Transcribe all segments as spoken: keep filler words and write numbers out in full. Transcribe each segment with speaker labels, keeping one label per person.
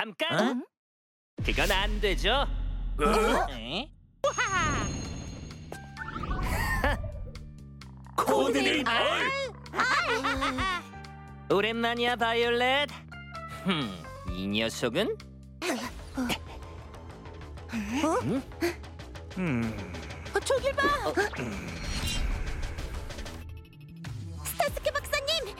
Speaker 1: 잠깐! 그건 안 되죠? 에?
Speaker 2: 코드네임 R!
Speaker 1: 오랜만이야, 바이올렛. 흠, 이 녀석은?
Speaker 3: 저길 봐! 스타스케 박사님!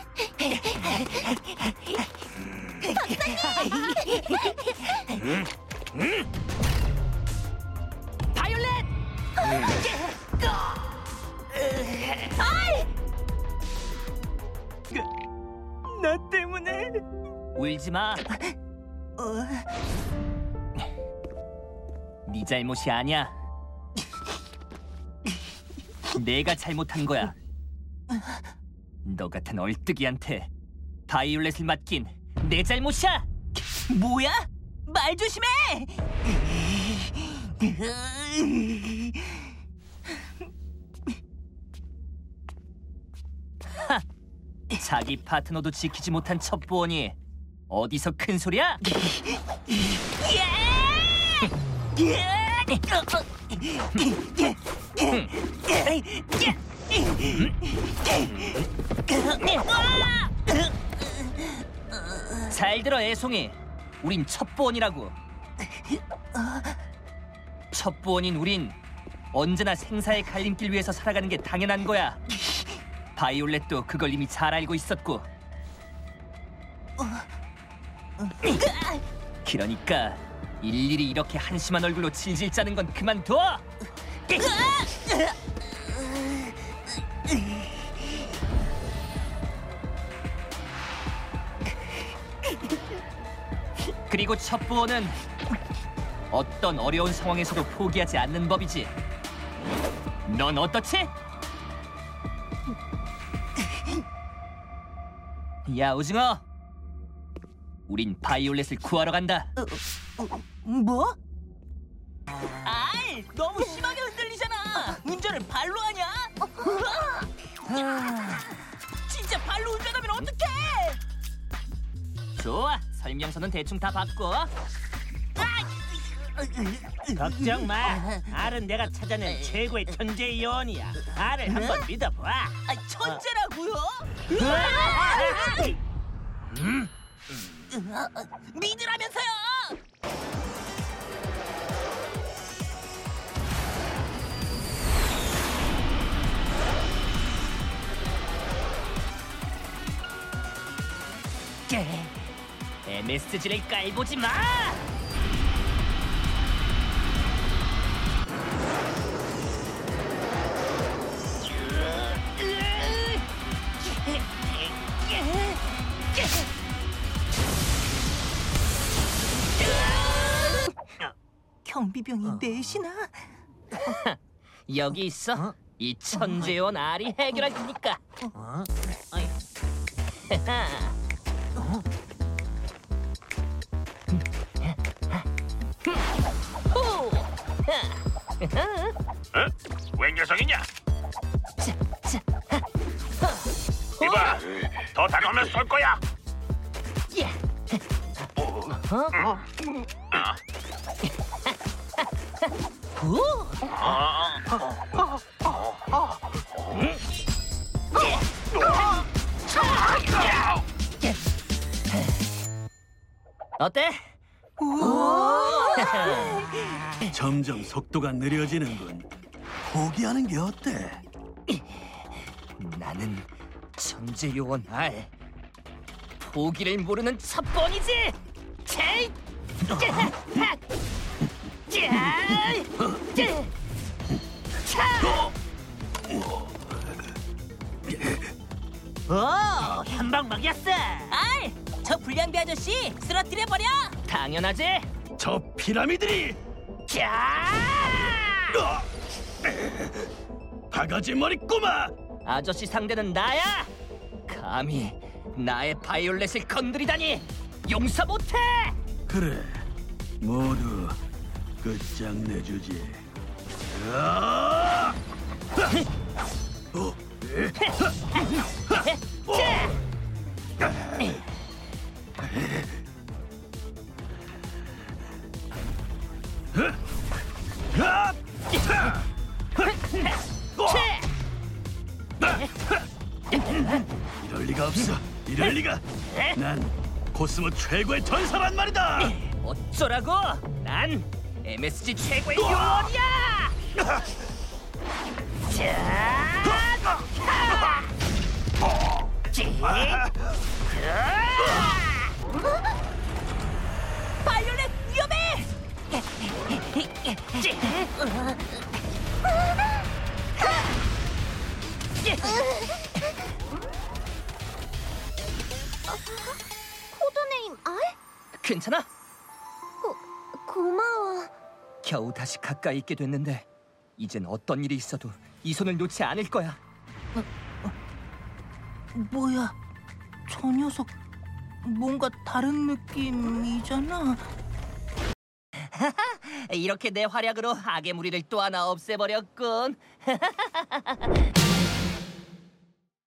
Speaker 1: 바이올렛!
Speaker 2: 나 때문에.
Speaker 1: 울지 마. 네 잘못이 아니야. 내가 잘못한 거야. 너 같은 얼뜨기한테 바이올렛을 맡긴 내 잘못이야.
Speaker 2: 뭐야? 말 조심해!
Speaker 1: 자기 파트너도 지키지 못한 첩보원이 어디서 큰 소리야? 잘 들어, 애송이. 우린 첩보원이라고. 첩보원인 우린 언제나 생사의 갈림길 위에서 살아가는 게 당연한 거야. 바이올렛도 그걸 이미 잘 알고 있었고. 그러니까 일일이 이렇게 한심한 얼굴로 질질 짜는 건 그만둬! 그리고 첩보원은 어떤 어려운 상황에서도 포기하지 않는 법이지. 넌 어떻지? 야, 오징어! 우린 바이올렛을 구하러 간다.
Speaker 2: 뭐? 아이, 너무 심하게 흔들리잖아. 운전을 발로 하냐? 진짜 발로 운전하면 어떡해?
Speaker 1: 좋아, 설명서는 대충 다 받고.
Speaker 4: 걱정 마. 알은 내가 찾아낸 최고의 천재의 요원이야. 알을 한번 믿어봐.
Speaker 2: 아, 천재라고요? 믿으라면서요!
Speaker 1: 엠에스지를 깔보지 마!
Speaker 2: 경비병이 넷이나?
Speaker 1: 여기 있어. 이 천재요원 알이 해결할 테니까.
Speaker 5: 어? 웬 녀석이냐? 이봐, 더 다가오면 쏠 거야.
Speaker 1: 어때?
Speaker 6: 점점 속도가 느려지는군. 포기하는 게 어때?
Speaker 1: 나는 천재요원 알. 포기를 모르는 첩보원이지. 제이!
Speaker 4: 오, 한방 먹였어.
Speaker 2: 아이, 저 불량배 아저씨 쓰러뜨려버려!
Speaker 1: 당연하지.
Speaker 6: 저 피라미드리! 어! 바가지 머리 꼬마!
Speaker 1: 아저씨 상대는 나야. 감히 나의 바이올렛을 건드리다니 용서 못해.
Speaker 6: 그래, 모두 끝장내주지. 으아! 어? 에? 어? 이럴 리가 없어. 이럴 리가. 난 코스모 최고의 전사란 말이다.
Speaker 1: 어쩌라고? 난 엠에스지 최고의 요원이야!
Speaker 2: 바이올렛 위험해!
Speaker 3: 코드네임 알?
Speaker 1: 괜찮아?
Speaker 3: 고, 고마워.
Speaker 1: 겨우 다시 가까이 있게 됐는데 이젠 어떤 일이 있어도 이 손을 놓지 않을 거야.
Speaker 2: 뭐야? 저 녀석 뭔가 다른 느낌이잖아.
Speaker 1: 이렇게 내 활약으로 악의 무리를 또 하나 없애버렸군.